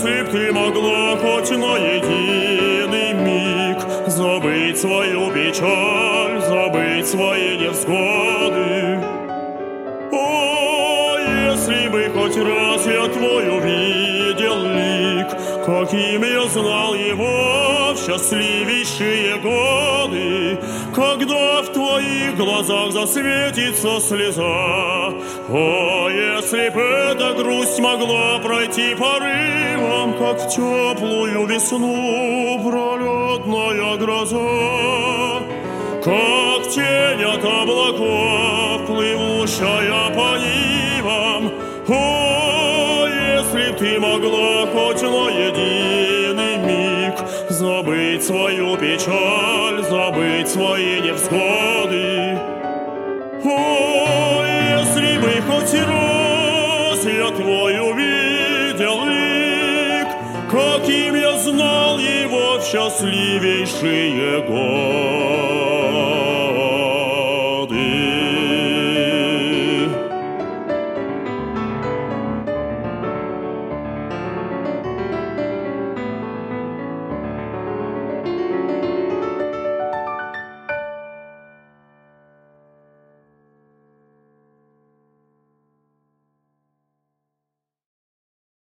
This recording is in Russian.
если б ты могла хоть на единый миг забыть свою печаль, забыть свои невзгоды. О, если бы хоть раз я твой увидел лик, каким я знал его в счастливейшие годы, когда в твоих глазах засветится слеза. О, если б эта грусть могла пройти порывом, как в теплую весну пролетная гроза, как тень от облаков, плывущая по нивам. О, если б ты могла хоть на единый миг забыть свою печаль, забыть свои невзгоды. О, если бы хоть раз я твой увидел лик, каким я знал его в счастливейшие годы.